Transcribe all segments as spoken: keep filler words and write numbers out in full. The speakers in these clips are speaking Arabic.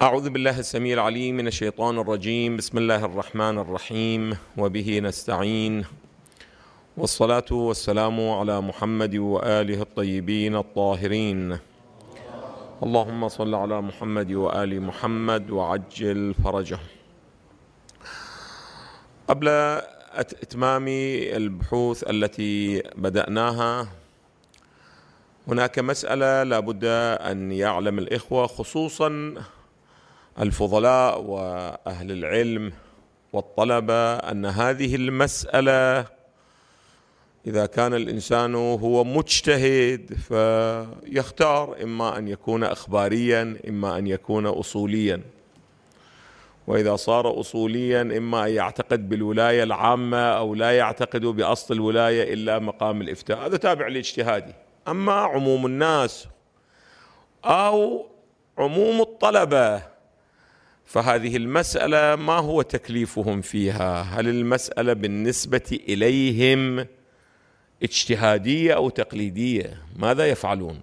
أعوذ بالله السميع العليم من الشيطان الرجيم. بسم الله الرحمن الرحيم، وبه نستعين، والصلاة والسلام على محمد وآله الطيبين الطاهرين. اللهم صل على محمد وآل محمد وعجل فرجه. قبل إتمام البحوث التي بدأناها، هناك مسألة لا بد أن يعلم الإخوة، خصوصا الفضلاء وأهل العلم والطلبة، أن هذه المسألة إذا كان الإنسان هو مجتهد فيختار إما أن يكون إخباريا إما أن يكون أصوليا، وإذا صار أصوليا إما أن يعتقد بالولاية العامة أو لا يعتقد بأصل الولاية إلا مقام الإفتاء، هذا تابع لاجتهادي. أما عموم الناس أو عموم الطلبة فهذه المسألة ما هو تكليفهم فيها؟ هل المسألة بالنسبة إليهم اجتهادية أو تقليدية؟ ماذا يفعلون؟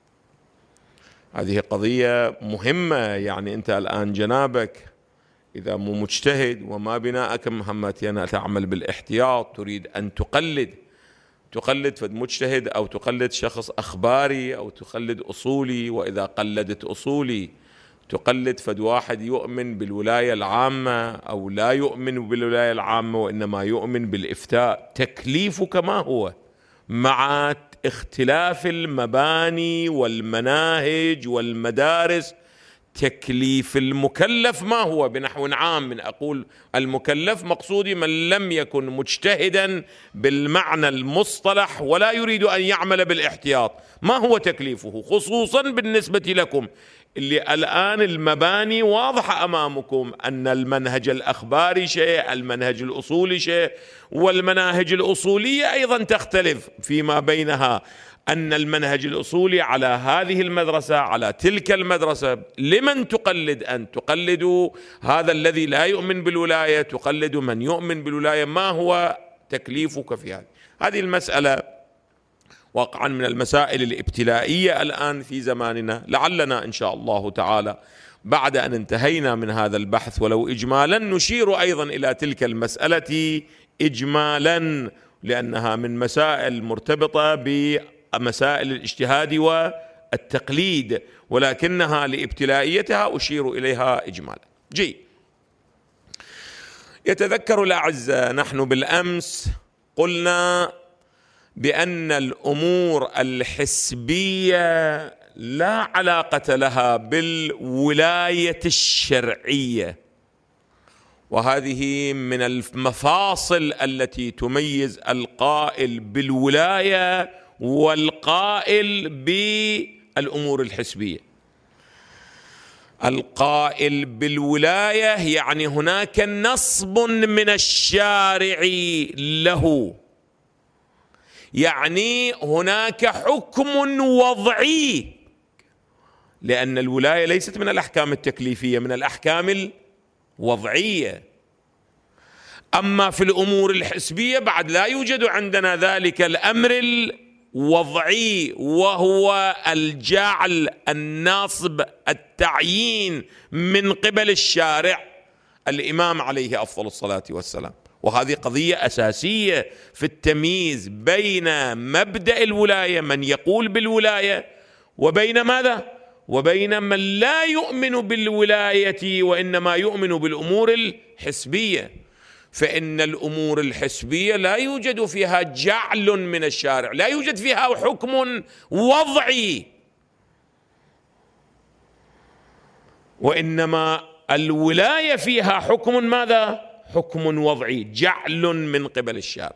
هذه قضية مهمة. يعني أنت الآن جنابك إذا مو مجتهد وما بناءك مهمتي أن تعمل بالاحتياط، تريد أن تقلد تقلد فد مجتهد أو تقلد شخص أخباري أو تقلد أصولي، وإذا قلدت أصولي تقلد فد واحد يؤمن بالولاية العامة أو لا يؤمن بالولاية العامة وإنما يؤمن بالإفتاء. تكليفك ما هو؟ مع اختلاف المباني والمناهج والمدارس، تكليف المكلف ما هو؟ بنحو عام من أقول المكلف مقصودي من لم يكن مجتهدا بالمعنى المصطلح ولا يريد أن يعمل بالاحتياط. ما هو تكليفه؟ خصوصا بالنسبة لكم اللي الآن المباني واضحة أمامكم، أن المنهج الأخباري شيء، المنهج الأصولي شيء، والمناهج الأصولية أيضا تختلف فيما بينها، أن المنهج الأصولي على هذه المدرسة على تلك المدرسة. لمن تقلد أن تقلدوا هذا الذي لا يؤمن بالولاية، تقلد من يؤمن بالولاية. ما هو تكليفك في هذه هذه المسألة؟ واقعا من المسائل الابتلائية الآن في زماننا. لعلنا إن شاء الله تعالى بعد أن انتهينا من هذا البحث ولو إجمالا نشير أيضا إلى تلك المسألة إجمالا، لأنها من مسائل مرتبطة بمسائل الاجتهاد والتقليد، ولكنها لابتلائيتها أشير إليها إجمالا. جي يتذكر الأعزاء، نحن بالأمس قلنا بأن الأمور الحسبية لا علاقة لها بالولاية الشرعية، وهذه من المفاصل التي تميز القائل بالولاية والقائل بالأمور الحسبية. القائل بالولاية يعني هناك نصب من الشارع له، يعني هناك حكم وضعي، لأن الولاية ليست من الأحكام التكليفية، من الأحكام الوضعية. أما في الأمور الحسبية بعد لا يوجد عندنا ذلك الأمر الوضعي، وهو الجعل، النصب، التعيين من قبل الشارع الإمام عليه أفضل الصلاة والسلام. وهذه قضية أساسية في التمييز بين مبدأ الولاية، من يقول بالولاية، وبين ماذا؟ وبين من لا يؤمن بالولاية وإنما يؤمن بالأمور الحسبية. فإن الأمور الحسبية لا يوجد فيها جعل من الشارع، لا يوجد فيها حكم وضعي، وإنما الولاية فيها حكم ماذا؟ حكم وضعي، جعل من قبل الشارع.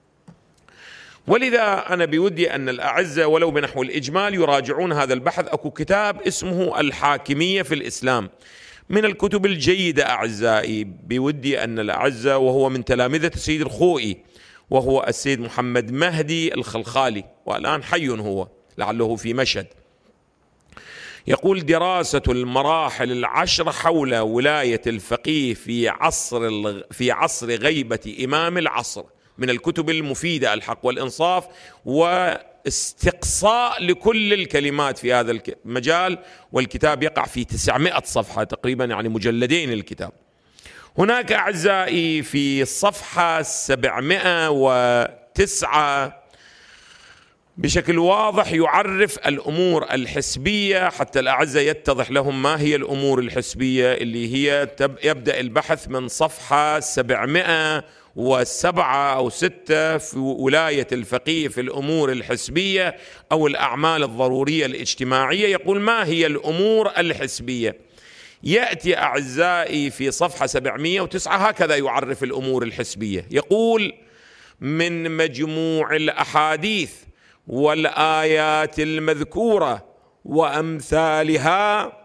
ولذا أنا بودي أن الأعزة ولو بنحو الإجمال يراجعون هذا البحث. أكو كتاب اسمه الحاكمية في الإسلام، من الكتب الجيدة أعزائي. بودي أن الأعزة، وهو من تلامذة السيد الخوئي، وهو السيد محمد مهدي الخلخالي، والآن حي هو، لعله في مشهد. يقول: دراسة المراحل العشر حول ولاية الفقيه في عصر في عصر غيبة إمام العصر، من الكتب المفيدة الحق والإنصاف، و استقصاء لكل الكلمات في هذا المجال، والكتاب يقع في تسعمائة صفحة تقريبا، يعني مجلدين الكتاب. هناك أعزائي في الصفحة سبعمائة وتسعة بشكل واضح يعرف الأمور الحسبية، حتى الأعزة يتضح لهم ما هي الأمور الحسبية، اللي هي يبدأ البحث من صفحة سبعمائة وسبعة أو ستة في ولاية الفقيه في الأمور الحسبية أو الأعمال الضرورية الاجتماعية. يقول ما هي الأمور الحسبية؟ يأتي أعزائي في صفحة سبعمائة وتسعة هكذا يعرف الأمور الحسبية، يقول: من مجموع الأحاديث والآيات المذكورة وأمثالها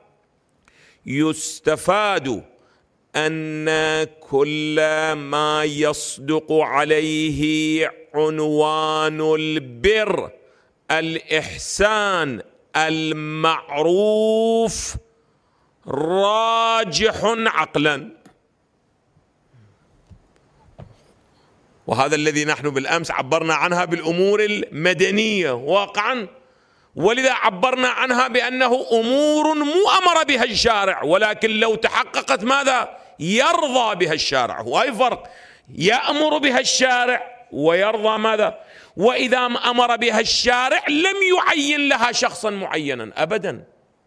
يستفاد أن كل ما يصدق عليه عنوان البر، الإحسان، المعروف راجح عقلا. وهذا الذي نحن بالأمس عبرنا عنها بالأمور المدنية واقعا، ولذا عبرنا عنها بأنه أمور مو أمر بها الشارع، ولكن لو تحققت ماذا؟ يرضى بها الشارع. هو أي فرق؟ يأمر بها الشارع ويرضى ماذا؟ وإذا أمر بها الشارع لم يعين لها شخصا معينا أبدا.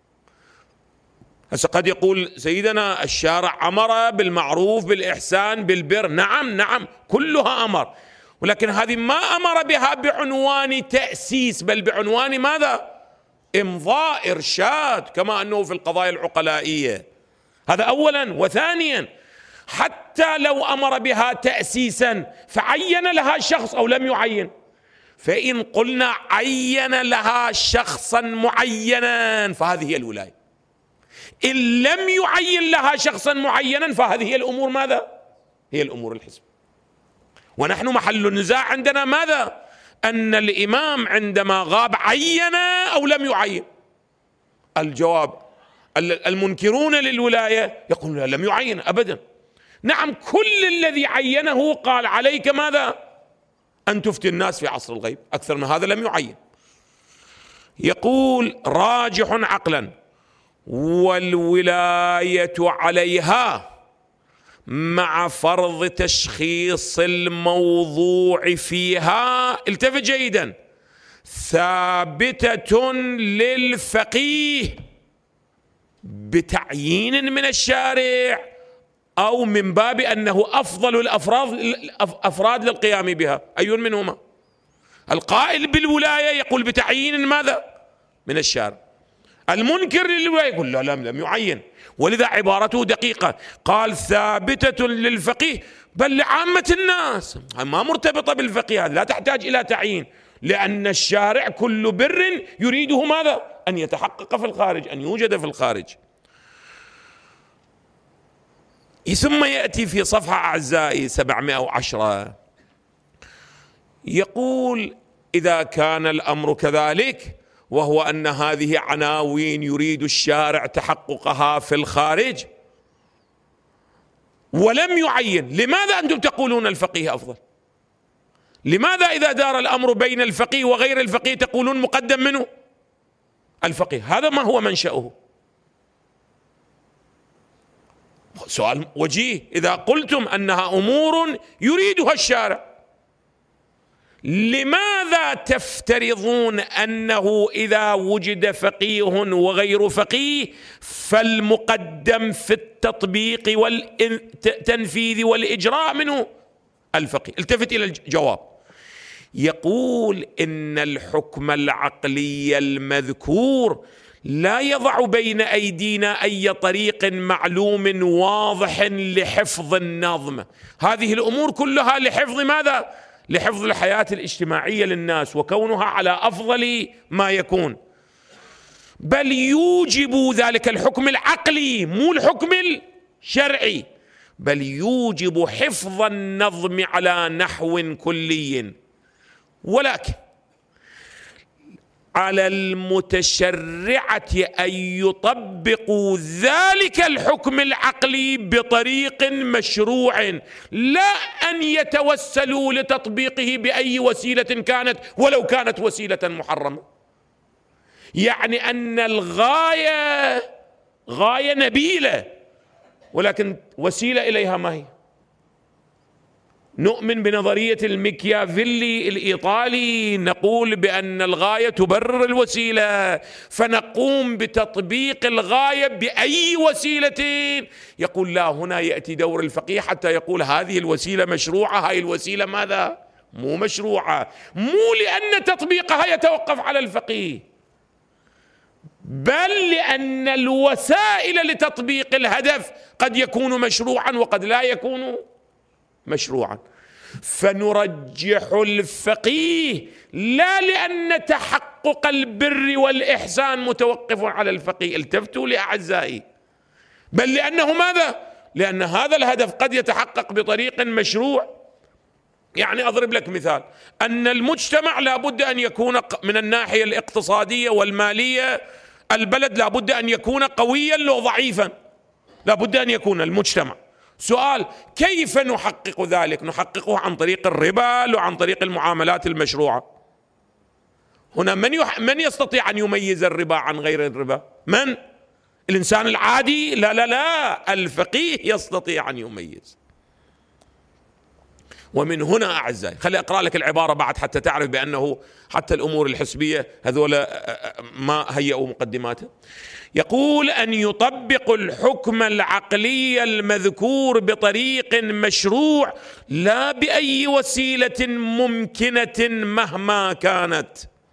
هسه قد يقول سيدنا الشارع أمر بالمعروف بالإحسان بالبر، نعم نعم كلها أمر، ولكن هذه ما أمر بها بعنوان تأسيس، بل بعنوان ماذا؟ إمضاء، إرشاد، كما أنه في القضايا العقلائية. هذا أولا. وثانيا حتى لو أمر بها تأسيسا فعين لها شخص أو لم يعين، فإن قلنا عين لها شخصا معينا فهذه هي الولاية. إن لم يعين لها شخصا معينا فهذه هي الأمور ماذا؟ هي الأمور الحزب. ونحن محل النزاع عندنا ماذا؟ أن الإمام عندما غاب عين أو لم يعين؟ الجواب المنكرون للولاية يقولون لم يعين أبدا. نعم كل الذي عينه قال عليك ماذا؟ أن تفتي الناس في عصر الغيب، أكثر من هذا لم يعين. يقول راجح عقلا، والولاية عليها مع فرض تشخيص الموضوع فيها، التفت جيدا، ثابتة للفقيه بتعيين من الشارع أو من باب أنه أفضل الأفراد أفراد للقيام بها. أي منهما؟ القائل بالولاية يقول بتعيين ماذا؟ من الشارع. المنكر للولاية يقول لا لم لم يعين، ولذا عبارته دقيقة، قال ثابتة للفقيه بل لعامة الناس، ما مرتبطة بالفقيه، لا تحتاج إلى تعيين، لأن الشارع كل بر يريده ماذا؟ أن يتحقق في الخارج، أن يوجد في الخارج. ثم يأتي في صفحة أعزائي سبعمائة وعشرة يقول إذا كان الأمر كذلك، وهو أن هذه عناوين يريد الشارع تحققها في الخارج ولم يعين، لماذا أنتم تقولون الفقيه أفضل؟ لماذا إذا دار الأمر بين الفقيه وغير الفقيه تقولون مقدم منه الفقيه؟ هذا ما هو منشأه؟ سؤال وجيه. إذا قلتم أنها أمور يريدها الشارع، لماذا تفترضون أنه إذا وجد فقيه وغير فقيه فالمقدم في التطبيق والتنفيذ والإجراء منه الفقيه؟ التفت إلى الجواب. يقول إن الحكم العقلي المذكور لا يضع بين أيدينا أي طريق معلوم واضح لحفظ النظم. هذه الأمور كلها لحفظ ماذا؟ لحفظ الحياة الاجتماعية للناس وكونها على أفضل ما يكون، بل يوجب ذلك الحكم العقلي مو الحكم الشرعي، بل يوجب حفظ النظم على نحو كلي. ولكن على المتشرعة أن يطبقوا ذلك الحكم العقلي بطريق مشروع، لا أن يتوسلوا لتطبيقه بأي وسيلة كانت ولو كانت وسيلة محرمة. يعني أن الغاية غاية نبيلة، ولكن وسيلة إليها ما هي؟ نؤمن بنظرية الميكيافيلي الإيطالي، نقول بأن الغاية تبرر الوسيلة، فنقوم بتطبيق الغاية بأي وسيلة. يقول لا، هنا يأتي دور الفقيه حتى يقول هذه الوسيلة مشروعة، هذه الوسيلة ماذا؟ مو مشروعة، مو لأن تطبيقها يتوقف على الفقيه، بل لأن الوسائل لتطبيق الهدف قد يكون مشروعا وقد لا يكون مشروعا. فنرجح الفقيه لا لأن تحقق البر والإحسان متوقف على الفقيه، التفتوا لأعزائي، بل لأنه ماذا؟ لأن هذا الهدف قد يتحقق بطريق مشروع. يعني أضرب لك مثال، أن المجتمع لابد أن يكون من الناحية الاقتصادية والمالية، البلد لابد أن يكون قويا لو ضعيفا، لابد أن يكون المجتمع. سؤال: كيف نحقق ذلك؟ نحققه عن طريق الربا وعن طريق المعاملات المشروعة. هنا من يح... من يستطيع أن يميز الربا عن غير الربا؟ من؟ الإنسان العادي؟ لا لا لا، الفقيه يستطيع أن يميز. ومن هنا أعزائي، خلي أقرأ لك العبارة بعد حتى تعرف بأنه حتى الأمور الحسبية هذول ما هيئوا مقدماته. يقول: أن يطبق الحكم العقلي المذكور بطريق مشروع لا بأي وسيلة ممكنة مهما كانت.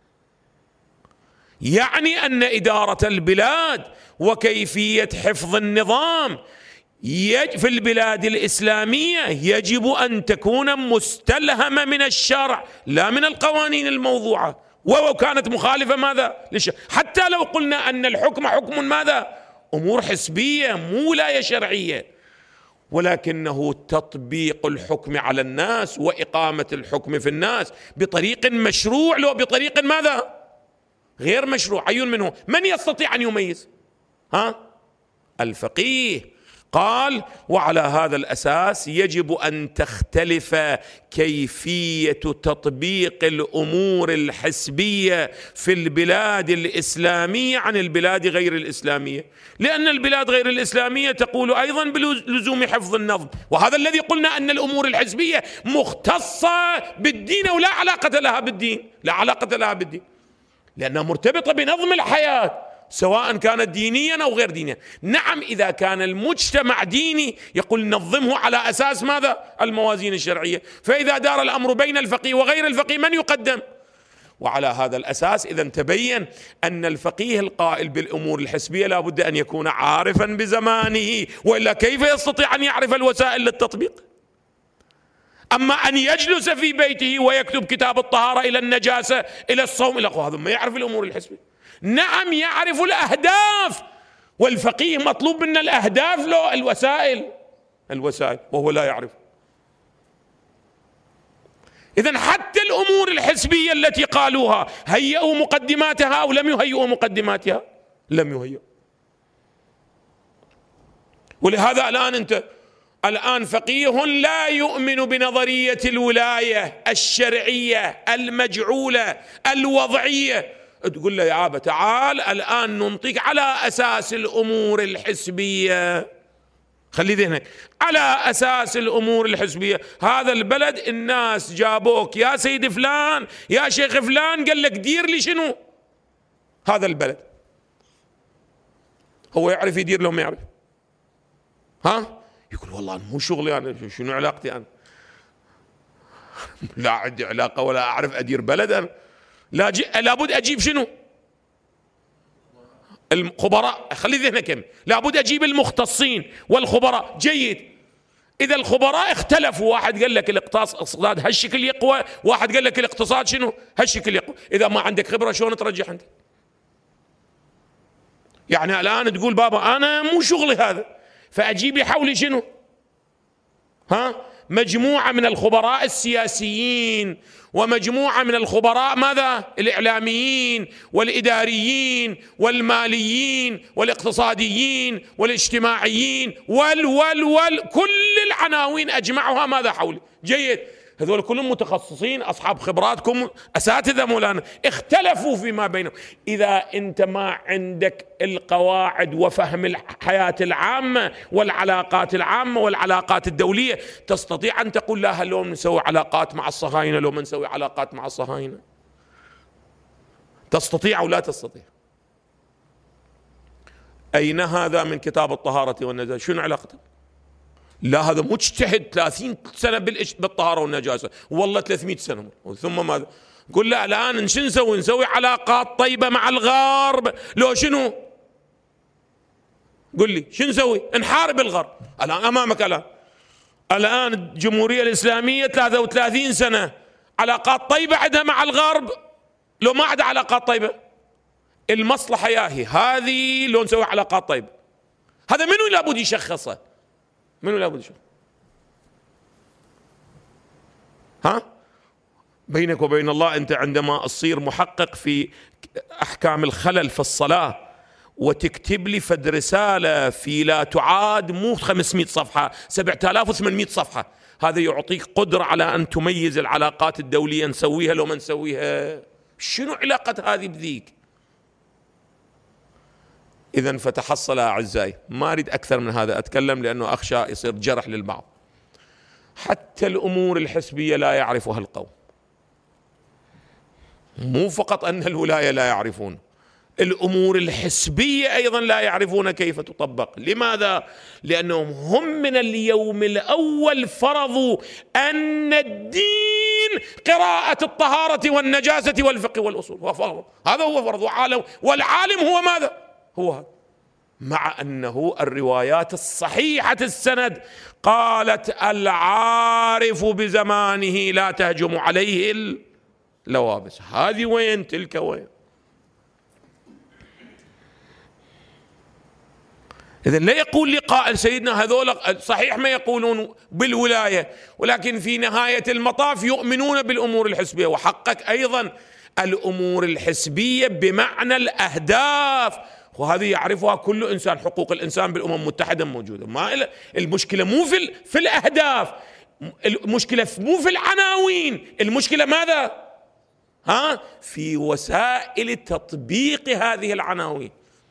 يعني أن إدارة البلاد وكيفية حفظ النظام في البلاد الإسلامية يجب أن تكون مستلهمة من الشرع لا من القوانين الموضوعة، ولو كانت مخالفة ماذا؟ للشرع. حتى لو قلنا أن الحكم حكم ماذا؟ أمور حسبية مو ولاية شرعية، ولكنه تطبيق الحكم على الناس وإقامة الحكم في الناس بطريق مشروع لو بطريق ماذا؟ غير مشروع. أي منه؟ من يستطيع أن يميز؟ ها؟ الفقيه. قال: وعلى هذا الأساس يجب أن تختلف كيفية تطبيق الأمور الحسبية في البلاد الإسلامية عن البلاد غير الإسلامية، لأن البلاد غير الإسلامية تقول أيضا بلزوم حفظ النظم، وهذا الذي قلنا أن الأمور الحسبية مختصة بالدين ولا علاقة لها بالدين، لا علاقة لها بالدين، لأنها مرتبطة بنظم الحياة سواء كانت دينيا أو غير دينيا. نعم، إذا كان المجتمع ديني يقول نظمه على أساس ماذا؟ الموازين الشرعية. فإذا دار الأمر بين الفقيه وغير الفقيه من يقدم؟ وعلى هذا الأساس إذا تبين أن الفقيه القائل بالأمور الحسبية لا بد أن يكون عارفا بزمانه، وإلا كيف يستطيع أن يعرف الوسائل للتطبيق؟ أما أن يجلس في بيته ويكتب كتاب الطهارة إلى النجاسة إلى الصوم إلى هذا ما يعرف الأمور الحسبية. نعم، يعرف الأهداف، والفقيه مطلوب من الأهداف له الوسائل الوسائل وهو لا يعرف. إذن حتى الأمور الحسبية التي قالوها هيئوا مقدماتها أو لم يهيئوا مقدماتها؟ لم يهيئوا. ولهذا الآن أنت الآن فقيه لا يؤمن بنظرية الولاية الشرعية المجعولة الوضعية، تقول له يا أبا تعال الآن ننطق على أساس الأمور الحسبية، خلي ذهنك على أساس الأمور الحسبية. هذا البلد الناس جابوك يا سيد فلان يا شيخ فلان قال لك دير لي شنو هذا البلد، هو يعرف يدير لو ما يعرف؟ ها؟ يقول والله مو شغلي أنا، شنو علاقتي أنا؟ لا عندي علاقة ولا أعرف أدير بلد أنا. لا ج... لابد أجيب شنو؟ الخبراء، خلي ذهنك، لابد أجيب المختصين والخبراء. جيد، إذا الخبراء اختلفوا، واحد قال لك الاقتصاد هالشكل يقوى، واحد قال لك الاقتصاد شنو هالشكل يقوى، إذا ما عندك خبرة شلون ترجح أنت؟ يعني الآن تقول بابا أنا مو شغلي هذا، فأجيب لي حولي شنو؟ ها؟ مجموعة من الخبراء السياسيين ومجموعة من الخبراء ماذا؟ الإعلاميين والإداريين والماليين والاقتصاديين والاجتماعيين وال وال وال كل العناوين أجمعها ماذا حولي؟ جيد، هذول كلهم متخصصين أصحاب خبراتكم أساتذة مولانا، اختلفوا فيما بينهم. إذا أنت ما عندك القواعد وفهم الحياة العامة والعلاقات العامة والعلاقات الدولية، تستطيع أن تقول لا هل لو نسوي علاقات مع الصهاينة لو ما نسوي علاقات مع الصهاينة؟ تستطيع أو لا تستطيع؟ أين هذا من كتاب الطهارة والنجاسة؟ شنو علاقته؟ لا هذا مجتهد ثلاثين سنة بالطهارة والنجاسة، والله ثلاثمئة سنة، ثم ماذا؟ قل لا الآن شو نسوي؟ نسوي علاقات طيبة مع الغرب لو شنو؟ قل لي شو نسوي؟ نحارب الغرب. الآن أمامك الآن الآن الجمهورية الإسلامية ثلاثة وثلاثين سنة علاقات طيبة عندها مع الغرب لو ما عندها علاقات طيبة؟ المصلحة ياهي هذه لو نسوي علاقات طيبة. هذا منو لابد يشخصه؟ منو لابد يشخص؟ ها؟ بينك وبين الله أنت عندما تصير محقق في أحكام الخلل في الصلاة وتكتب لي فد رسالة في لا تعاد مو خمسمئة صفحة سبعة آلاف وثمانمئة صفحة، هذا يعطيك قدرة على أن تميز العلاقات الدولية نسويها لو ما نسويها. شنو علاقة هذه بذيك؟ إذن فتحصل أعزائي، ما أريد أكثر من هذا أتكلم لأنه أخشى يصير جرح للبعض. حتى الأمور الحسبية لا يعرفها القوم، مو فقط أن الولاية لا يعرفون، الأمور الحسبية أيضا لا يعرفون كيف تطبق. لماذا؟ لأنهم هم من اليوم الأول فرضوا أن الدين قراءة الطهارة والنجاسة والفقه والأصول، هو فرض، هذا هو فرض وعالم، والعالم هو ماذا؟ هو هذا. مع أنه الروايات الصحيحة السند قالت العارف بزمانه لا تهجم عليه اللوابس. هذه وين تلك وين؟ إذن لا يقول لي قائل سيدنا هذول صحيح ما يقولون بالولاية، ولكن في نهاية المطاف يؤمنون بالأمور الحسبية. وحقق أيضا الأمور الحسبية بمعنى الأهداف، وهذه يعرفها كل إنسان. حقوق الإنسان بالأمم المتحدة موجودة. ما المشكلة مو في في الأهداف، المشكلة مو في العناوين، المشكلة ماذا؟ ها؟ في وسائل تطبيق هذه العناوين.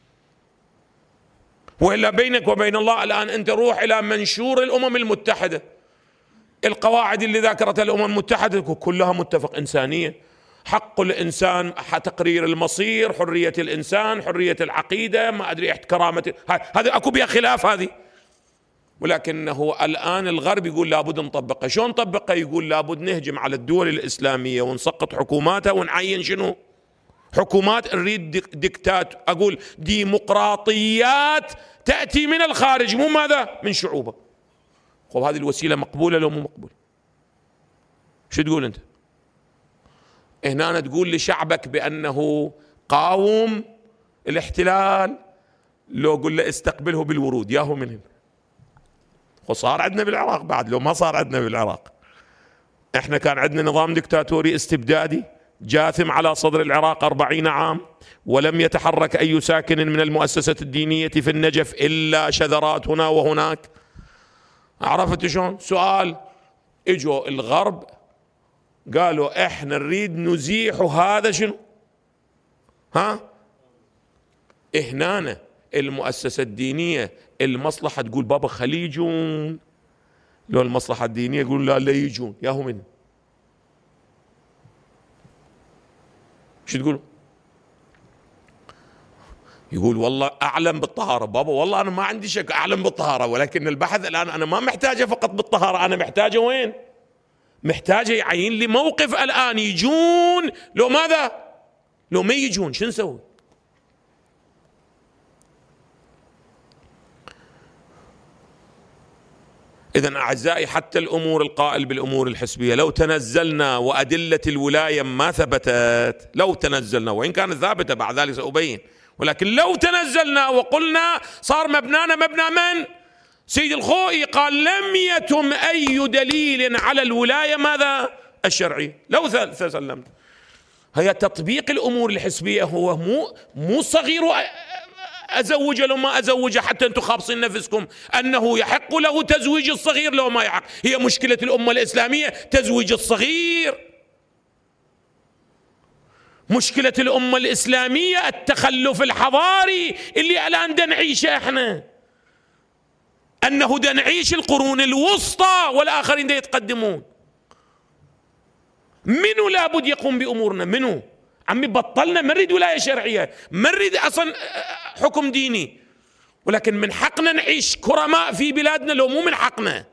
وإلا بينك وبين الله الآن أنت روح إلى منشور الأمم المتحدة، القواعد اللي ذكرتها الأمم المتحدة كلها متفق إنسانية، حق الإنسان، تقرير المصير، حرية الإنسان، حرية العقيدة، ما أدري كرامة، هذا أكو بها خلاف هذه. ولكنه الآن الغرب يقول لابد نطبقها. شلون نطبقها؟ يقول لابد نهجم على الدول الإسلامية ونسقط حكوماتها ونعين شنو؟ حكومات نريد ديكتات، أقول ديمقراطيات تأتي من الخارج مو ماذا؟ من شعوبه. خب هذه الوسيلة مقبولة لو مو مقبولة؟ شو تقول أنت؟ هنا تقول لشعبك بأنه قاوم الاحتلال، لو قل له استقبله بالورود ياهو من هنا. وصار عندنا بالعراق بعد، لو ما صار عندنا بالعراق. احنا كان عندنا نظام دكتاتوري استبدادي جاثم على صدر العراق أربعين عام، ولم يتحرك أي ساكن من المؤسسة الدينية في النجف إلا شذرات هنا وهناك. عرفت شلون؟ سؤال، اجوا الغرب قالوا احنا نريد نزيح هذا شنو؟ ها؟ هنا المؤسسة الدينية المصلحة تقول بابا خلي يجون، لو المصلحة الدينية يقول لا لا يجون ياهو من. شو تقول؟ يقول والله أعلم بالطهارة. بابا والله أنا ما عندي شك أعلم بالطهارة، ولكن البحث الآن أنا ما محتاجة فقط بالطهارة، أنا محتاجة وين؟ محتاجة يعين لي موقف الآن. يجون لو ماذا؟ لو ما يجون شو نسوي؟ إذن أعزائي، حتى الأمور القائل بالأمور الحسبية لو تنزلنا وأدلة الولاية ما ثبتت، لو تنزلنا وإن كانت ثابتة بعد ذلك سأبين، ولكن لو تنزلنا وقلنا صار مبنانا مبنى من؟ سيد الخوئي قال لم يتم أي دليل على الولاية ماذا الشرعية. لو تسلمت هي تطبيق الأمور الحسبية، هو مو مو صغير أزوج لو ما أزوج، حتى أنتم خابصين نفسكم أنه يحق له تزويج الصغير لو ما يحق. هي مشكلة الأمة الإسلامية تزويج الصغير، مشكلة الأمة الإسلامية التخلف الحضاري اللي الآن دا نعيشه احنا، أنه دا نعيش القرون الوسطى والآخرين دا يتقدمون. منو لابد يقوم بأمورنا؟ منو؟ عمي بطلنا، ما نريد ولاية شرعية، ما نريد أصلا حكم ديني، ولكن من حقنا نعيش كرماء في بلادنا لو مو من حقنا.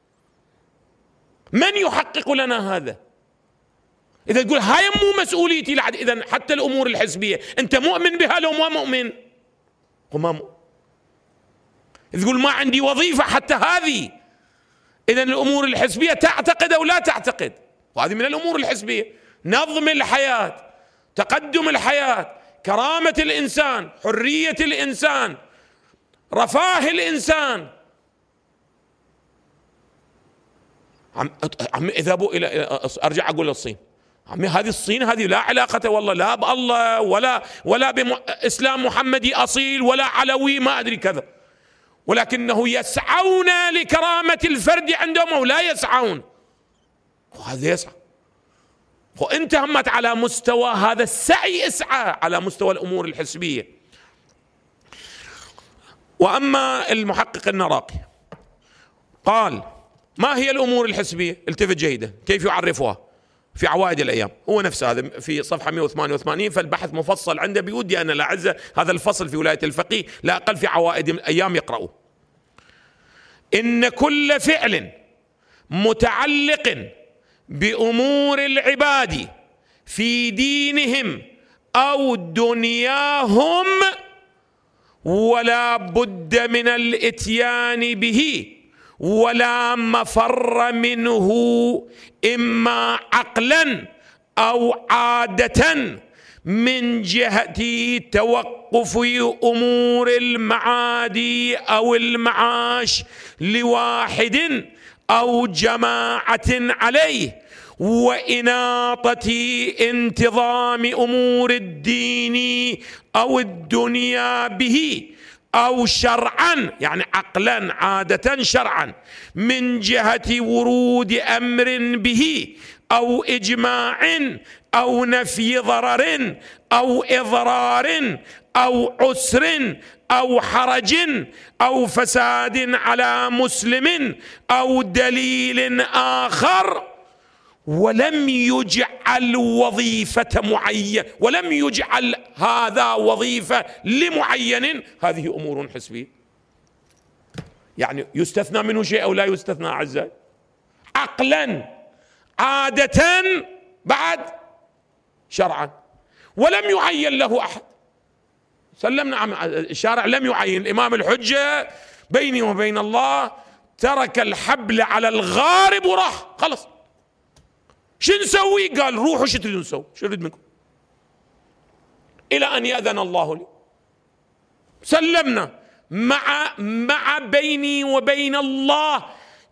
من يحقق لنا هذا؟ إذا تقول هاي مو مسؤوليتي لحد، إذا حتى الأمور الحزبية أنت مؤمن بها لو ما مؤمن؟ وما مؤمن. إذا تقول ما عندي وظيفة حتى هذه، إذا الأمور الحزبية تعتقد أو لا تعتقد، وهذه من الأمور الحزبية. نظم الحياة، تقدم الحياة، كرامة الإنسان، حرية الإنسان، رفاه الإنسان. عم عم اذهبوا إلى، أرجع أقول للصين، عمي هذه الصين هذه لا علاقة والله لا بالله ولا ولا بإسلام محمدي أصيل ولا علوي ما أدري كذا، ولكنه يسعون لكرامة الفرد عندهم أو لا يسعون، وهذا يسعى. وأنت همت على مستوى هذا السعي، اسعى على مستوى الأمور الحسبية. وأما المحقق النراقي قال ما هي الأمور الحسبية؟ التفت جيدا كيف يعرفها في عوائد الأيام، هو نفس هذا في صفحة مئة وثمانية وثمانين، فالبحث مفصل عنده. بودي أنا لأعز هذا الفصل في ولاية الفقيه لا أقل في عوائد الأيام يقرأوه. إن كل فعل متعلق بأمور العباد في دينهم أو دنياهم ولا بد من الإتيان به ولا مفر منه، إما عقلا أو عادة، من جهة توقف أمور المعادي أو المعاش لواحد أو جماعة عليه، وإناطة انتظام أمور الدين أو الدنيا به، أو شرعا يعني عقلا عادة شرعا، من جهة ورود أمر به أو إجماع أو نفي ضرر أو إضرار أو عسر أو حرج أو فساد على مسلم أو دليل آخر، ولم يجعل وظيفة معين، ولم يجعل هذا وظيفة لمعين. هذه أمور حسبية، يعني يستثنى منه شيء أو لا يستثنى أعزائي؟ عقلا عادة بعد شرعا، ولم يعين له أحد. سلمنا الشارع لم يعين. الإمام الحجة بيني وبين الله ترك الحبل على الغارب وراح خلص. شو نسوي؟ قال روحوا شو تريدون نسوي، شو نريد منكم، إلى أن يأذن الله لي. سلمنا مع مع بيني وبين الله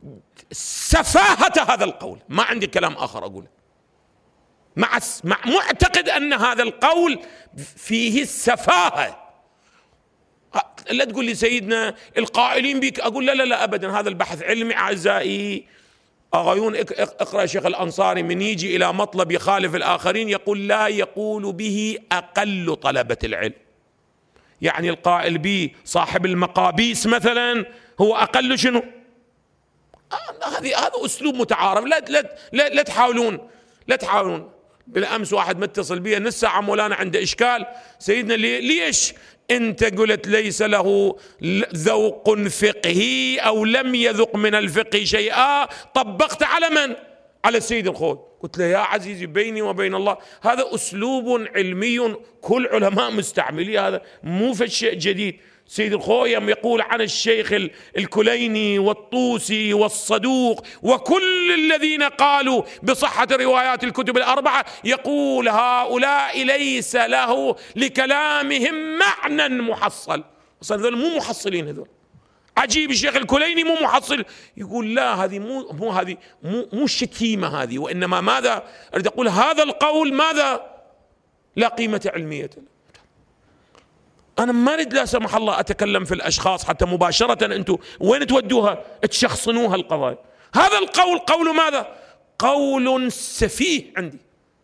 سفاهة هذا القول، ما عندي كلام آخر أقوله، مع مع معتقد أن هذا القول فيه السفاهة. لا تقول لي سيدنا القائلين بك، أقول لا لا لا أبدا، هذا البحث علمي أعزائي. أغيون اقرأ شيخ الأنصاري من يجي إلى مطلب يخالف الآخرين يقول لا يقول به أقل طلبة العلم، يعني القائل به صاحب المقابيس مثلا هو أقل شنو؟ هذه هذا أسلوب متعارف. لا لا لا, لا تحاولون لا تحاولون. بالأمس واحد متصل بي نص ساعة مولانا عنده إشكال، سيدنا ليش أنت قلت ليس له ذوق فقهي أو لم يذق من الفقه شيئا، طبقت على من؟ على السيد الخوئي. قلت له يا عزيزي بيني وبين الله هذا أسلوب علمي كل علماء مستعمليه، هذا مو في شيء جديد. سيد الخوئي يقول عن الشيخ الكليني والطوسي والصدوق وكل الذين قالوا بصحة روايات الكتب الأربعة، يقول هؤلاء ليس له لكلامهم معنى محصل. أصلا هذول مو محصلين، هذول عجيب الشيخ الكليني مو محصل. يقول لا، هذه مو مو هذه مو مو الشتيمة هذه، وإنما ماذا أريد أقول؟ هذا القول ماذا؟ لا قيمة علمية له. أنا ما أريد لا سمح الله أتكلم في الأشخاص حتى مباشرة أنتم وين تودوها؟ تشخصنوها القضايا. هذا القول قول ماذا؟ قول سفيه. عندي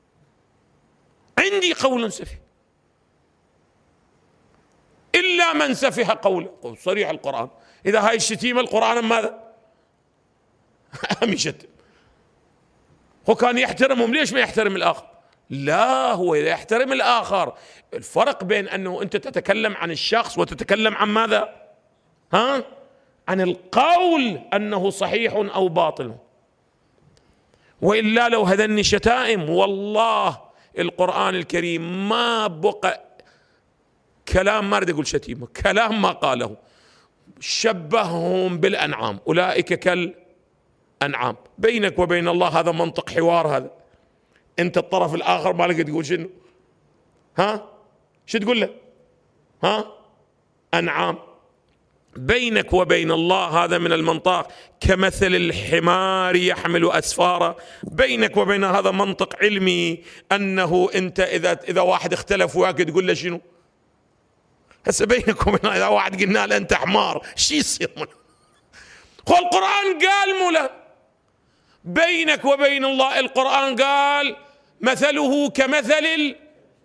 عندي قول سفيه، إلا من سفه قوله. صريح القرآن. إذا هاي الشتيمة القرآن ماذا؟ أم يشتم. هو كان يحترمهم، ليش ما يحترم الآخر؟ لا، هو إذا يحترم الآخر. الفرق بين أنه أنت تتكلم عن الشخص وتتكلم عن ماذا؟ ها؟ عن القول أنه صحيح أو باطل. وإلا لو هذني شتائم والله القرآن الكريم ما بقى كلام، ما أريد أقول شتيمة، كلام ما قاله. شبههم بالأنعام، أولئك كالأنعام. بينك وبين الله هذا منطق حوار. هذا أنت الطرف الآخر ما لقيت تقول شنو؟ ها؟ شو تقول له؟ ها؟ أنعام. بينك وبين الله هذا من المنطق كمثل الحمار يحمل أسفارا. بينك وبين هذا منطق علمي، أنه أنت إذا إذا واحد اختلف وياك تقول له شنو؟ هسه بينك وبين إذا واحد قلنا له أنت حمار، شو يصير منه؟ هو القرآن قال مولا بينك وبين الله، القرآن قال مثله كمثل ال...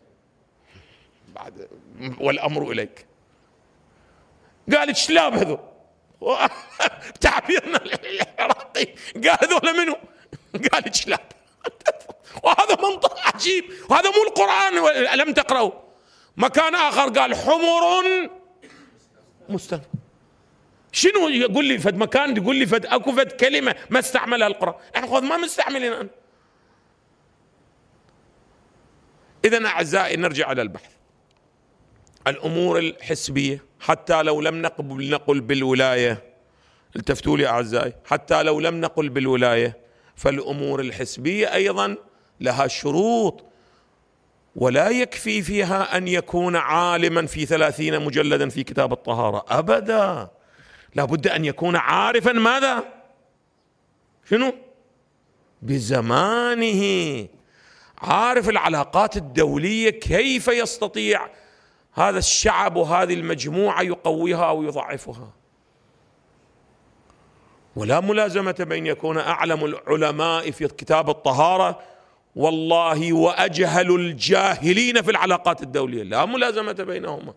بعد والأمر إليك. قال شلاب هذو تعبيرنا العراقي، قال هذول منو؟ قال شلاب. وهذا منطق عجيب، وهذا مو القرآن. ألم تقرأوا مكان آخر قال حمر مستنفر؟ شنو يقول لي فد مكان، يقول لي فد اكو فد كلمة ما استعملها القرآن؟ احنا خذ ما مستعملين أنا. إذن أعزائي نرجع على البحث. الأمور الحسبية حتى لو لم نقل نقل بالولاية، التفتوا لي أعزائي، حتى لو لم نقل بالولاية فالأمور الحسبية أيضا لها شروط، ولا يكفي فيها أن يكون عالما في ثلاثين مجلدا في كتاب الطهارة أبدا. لا بد أن يكون عارفا ماذا؟ شنو؟ بزمانه، عارف العلاقات الدولية، كيف يستطيع هذا الشعب وهذه المجموعة يقويها أو يضعفها. ولا ملازمة بين يكون أعلم العلماء في كتاب الطهارة والله وأجهل الجاهلين في العلاقات الدولية، لا ملازمة بينهما.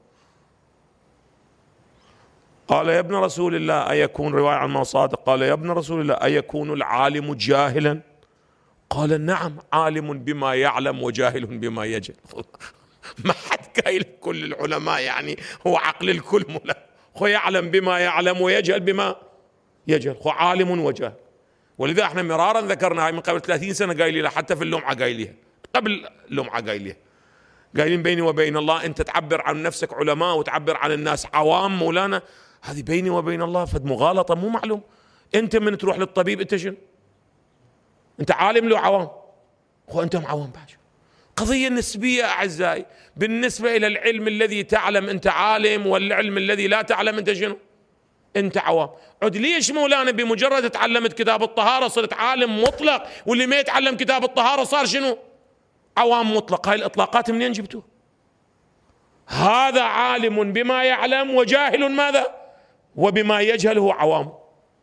قال يا ابن رسول الله أيكون، رواية عن مصادق، قال يا ابن رسول الله أيكون العالم جاهلا؟ قال نعم، عالم بما يعلم وجاهل بما يجهل. ما حد قايل كل العلماء يعني هو عقل الكل، ملا هو يعلم بما يعلم ويجهل بما يجهل، هو عالم وجاهل. ولذا احنا مرارا ذكرنا هاي من قبل ثلاثين سنة قايلين حتى في اللمعة قايليها، قبل اللمعة قايليها، قايلين بيني وبين الله أنت تعبر عن نفسك علماء وتعبر عن الناس عوام مولانا، هذه بيني وبين الله فد مغالطة مو معلوم. أنت من تروح للطبيب أنت شنو؟ أنت عالم لو عوام؟ هو أنتم عوام باشا. قضية نسبية أعزائي، بالنسبة إلى العلم الذي تعلم أنت عالم، والعلم الذي لا تعلم أنت شنو؟ أنت عوام. عد ليش مولانا بمجرد تعلمت كتاب الطهارة صرت عالم مطلق، واللي ما يتعلم كتاب الطهارة صار شنو؟ عوام مطلق. هاي الإطلاقات منين جبتوها؟ هذا عالم بما يعلم وجاهل ماذا؟ وبما يجهله عوام.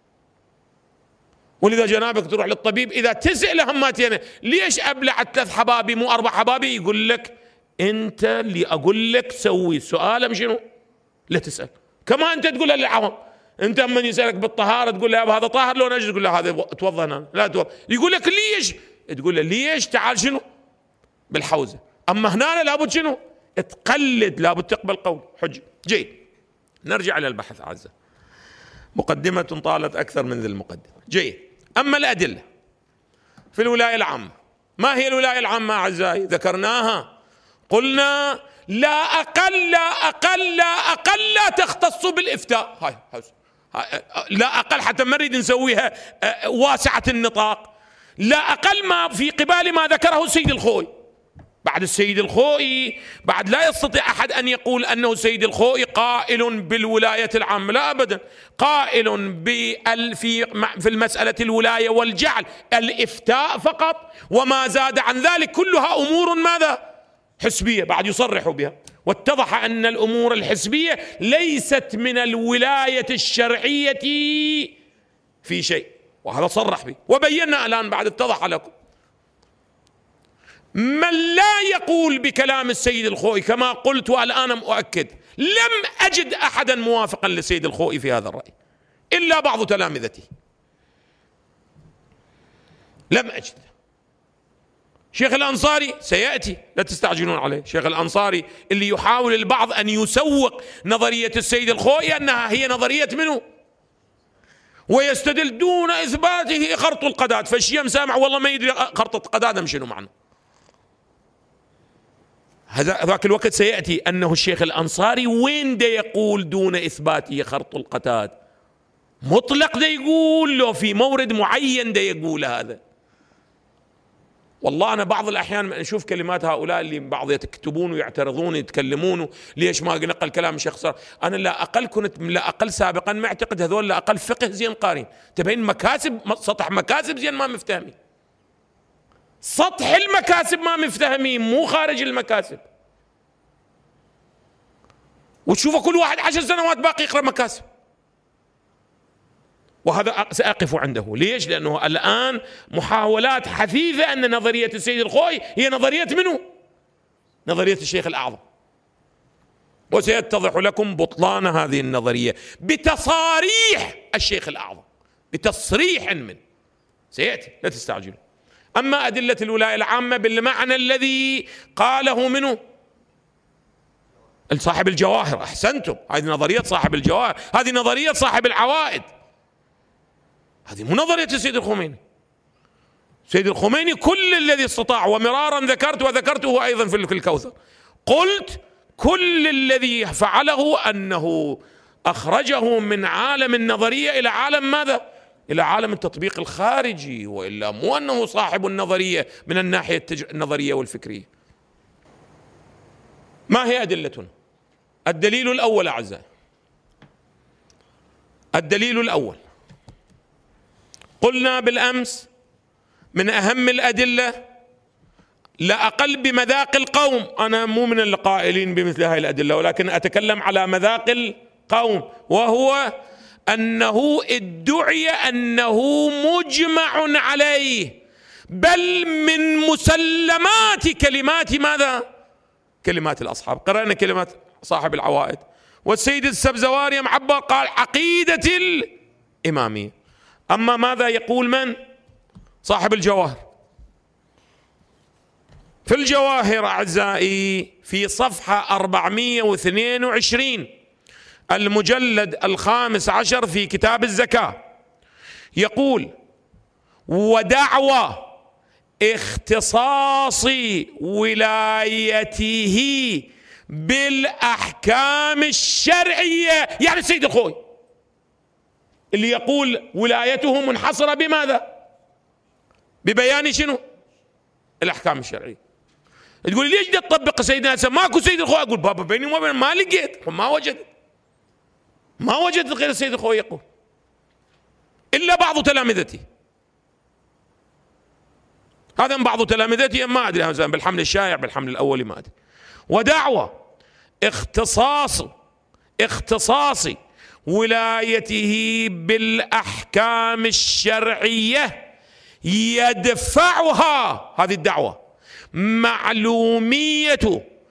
ولذا جنابك تروح للطبيب إذا تسأل هماتين ليش أبلعت ثلاث حبابي مو أربع حبابي، يقول لك أنت اللي أقول لك سوي سؤال شنو؟ لا تسأل. كما أنت تقول للعوام، أنت من يسألك بالطهارة تقول له هذا طاهر لو نجد، تقول له هذا توضأ هنا لا توضأ. يقول لك ليش؟ تقول له ليش؟ تعال شنو؟ بالحوزة. أما هنا لابد شنو؟ تقلد، لابد تقبل قول حجة. جيد، نرجع إلى البحث أعزائي. مقدمة طالت أكثر من ذي المقدمة. جيد، أما الأدلة في الولاية العامة، ما هي الولاية العامة أعزائي؟ ذكرناها، قلنا لا أقل لا أقل لا أقل لا تختص بالإفتاء. هاي هاي لا أقل حتى ما نريد نسويها واسعة النطاق، لا أقل ما في قبال ما ذكره سيد الخوي بعد السيد الخوئي بعد لا يستطيع أحد أن يقول أنه السيد الخوئي قائل بالولاية العامة، لا أبدا، قائل في في المسألة الولاية والجعل الإفتاء فقط، وما زاد عن ذلك كلها أمور ماذا؟ حسبية. بعد يصرح بها، واتضح أن الأمور الحسبية ليست من الولاية الشرعية في شيء، وهذا صرح به وبينا الآن بعد اتضح لكم. من لا يقول بكلام السيد الخوئي كما قلت والآن أؤكد، لم أجد أحدا موافقا للسيد الخوئي في هذا الرأي إلا بعض تلامذته، لم أجد. شيخ الأنصاري سيأتي، لا تستعجلون عليه. شيخ الأنصاري اللي يحاول البعض أن يسوق نظرية السيد الخوئي أنها هي نظرية منه، ويستدل دون إثباته خرط القداد، فالشيم سامع والله ما يدري خرط القداد شنو معنى. هذا ذاك الوقت سيأتي أنه الشيخ الأنصاري وين دا يقول دون إثباته خرط القداد، مطلق دا يقول له في مورد معين دا يقول هذا. والله أنا بعض الأحيان نشوف كلمات هؤلاء اللي بعض يكتبون ويعترضون يتكلمون ليش ما نقل كلام الشيخ صار. أنا لا أقل كنت لا أقل سابقا معتقد هذول لا أقل فقه زين قارين، تبين مكاسب سطح مكاسب زين ما مفتهمين، سطح المكاسب ما مفتهمين مو خارج المكاسب. وتشوفوا كل واحد عشر سنوات باقي يقرأ مكاسب، وهذا سأقف عنده. ليش؟ لأنه الآن محاولات حثيثة أن نظرية السيد الخوئي هي نظرية منه؟ نظرية الشيخ الأعظم. وسيتضح لكم بطلان هذه النظرية بتصاريح الشيخ الأعظم، بتصريح منه سيأتي، لا تستعجلوا. أما أدلة الولاية العامة بالمعنى الذي قاله منه صاحب الجواهر، أحسنتم، هذه نظرية صاحب الجواهر، هذه نظرية صاحب العوائد، هذه مو نظرية السيد الخميني. السيد الخميني كل الذي استطاع، ومرارا ذكرت وذكرته أيضا في الكوثر، قلت كل الذي فعله أنه أخرجه من عالم النظرية إلى عالم ماذا؟ إلى عالم التطبيق الخارجي، وإلا مو أنه صاحب النظرية من الناحية النظرية والفكرية. ما هي أدلتنا؟ الدليل الأول أعزائي، الدليل الأول قلنا بالأمس من أهم الأدلة لا أقل بمذاق القوم، أنا مو من القائلين بمثل هذه الأدلة ولكن أتكلم على مذاق القوم، وهو أنه ادعي أنه مجمع عليه، بل من مسلمات كلمات ماذا؟ كلمات الأصحاب. قرأنا كلمات صاحب العوائد، والسيد السبزواري معبر قال عقيدة الإمامية. أما ماذا يقول من؟ صاحب الجواهر. في الجواهر أعزائي في صفحة أربعمائة واثنين وعشرين المجلد الخامس عشر في كتاب الزكاة يقول: ودعوى اختصاص ولايته بالأحكام الشرعية، يعني السيد الخوئي اللي يقول ولايته منحصرة بماذا؟ ببيان شنو؟ الأحكام الشرعية. تقول ليش بدك تطبق سيدنا حسن؟ ماكو سيد الخوئي. أقول بابا بيني وبين ما لقيت، ما وجدت ما وجدت غير السيد الخوئي يقول، إلا بعض تلامذتي. هذا من بعض تلامذتي ما أدري، مثلا بالحمل الشائع بالحمل الأولي ما أدري. ودعوى اختصاص اختصاص ولايته بالأحكام الشرعية يدفعها، هذه الدعوة، معلومية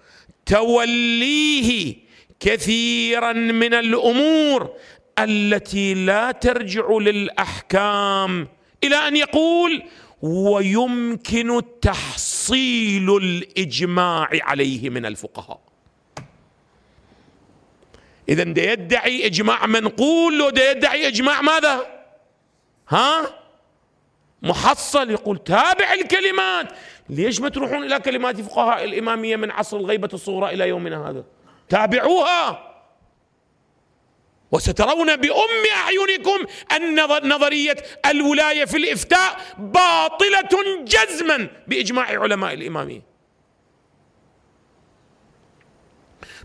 توليه كثيرا من الأمور التي لا ترجع للأحكام، إلى أن يقول: ويمكن تحصيل الإجماع عليه من الفقهاء. إذا ده يدعي إجماع منقول، وده يدعي إجماع ماذا؟ ها؟ محصل. يقول تابع الكلمات. ليش ما تروحون إلى كلمات فقهاء الإمامية من عصر الغيبة الصغرى إلى يومنا هذا؟ تابعوها وسترون بأم أعينكم أن نظرية الولاية في الإفتاء باطلة جزما بإجماع علماء الإمامية.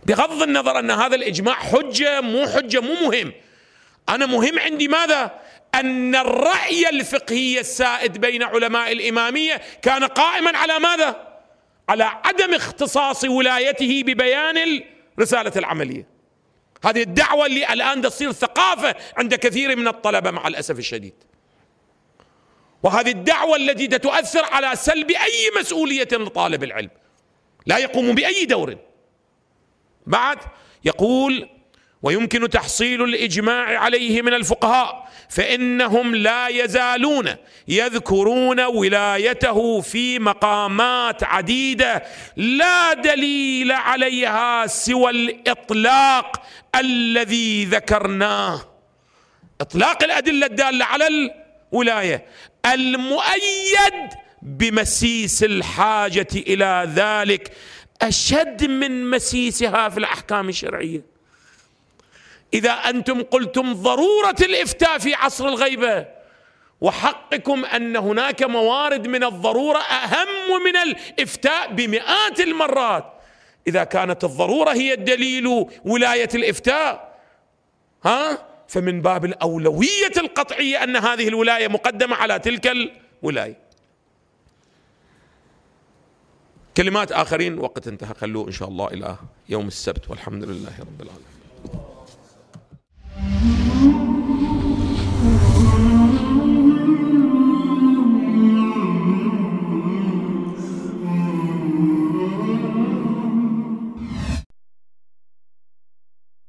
بغض النظر أن هذا الإجماع حجة مو حجة مو مهم. أنا مهم عندي ماذا؟ أن الرأي الفقهي السائد بين علماء الإمامية كان قائما على ماذا؟ على عدم اختصاص ولايته ببيان الرسالة العملية. هذه الدعوة اللي الآن تصير ثقافة عند كثير من الطلبة مع الأسف الشديد، وهذه الدعوة التي تؤثر على سلب أي مسؤولية لطالب العلم، لا يقوم بأي دور. بعد يقول: ويمكن تحصيل الإجماع عليه من الفقهاء، فإنهم لا يزالون يذكرون ولايته في مقامات عديدة لا دليل عليها سوى الإطلاق الذي ذكرناه. إطلاق الأدلة الدالة على الولاية المؤيد بمسيس الحاجة إلى ذلك أشد من مسيسها في الأحكام الشرعية. إذا أنتم قلتم ضرورة الإفتاء في عصر الغيبة، وحقكم أن هناك موارد من الضرورة أهم من الإفتاء بمئات المرات، إذا كانت الضرورة هي الدليل ولاية الإفتاء، ها فمن باب الأولوية القطعية أن هذه الولاية مقدمة على تلك الولاية. كلمات آخرين وقت انتهى، خلوه إن شاء الله إلى يوم السبت، والحمد لله رب العالمين.